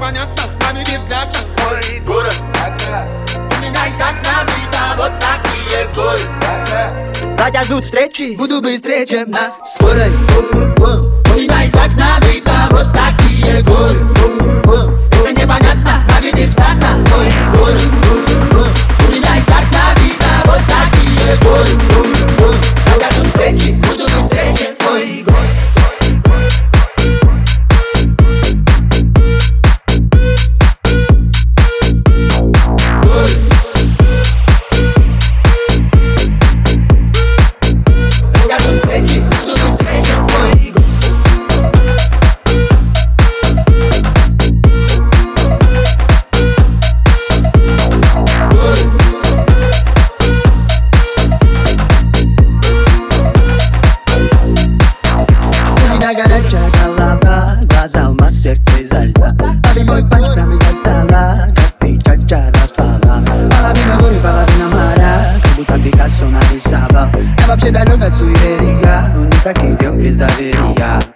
непонятно, нами безвзглядно. Ой, город, у меня из окна видно вот такие горы. Братья ждут встречи, буду быстрее, чем на скорой. У меня из окна видно вот такие горы. Если непонятно, нами безвзглядно. Ой, горы. У меня из окна видно вот такие горы. Братья ждут встречи, буду быстрее, чем ой, горы. Горячая голова, глаза в мастерке изо льда. Лови мой панч прямо из-за стола, как ты чача до ствола. Половина горы, половина моря, как будто Пикассо нарисовал. Я вообще далек от суеверия, но никаких дел без доверия.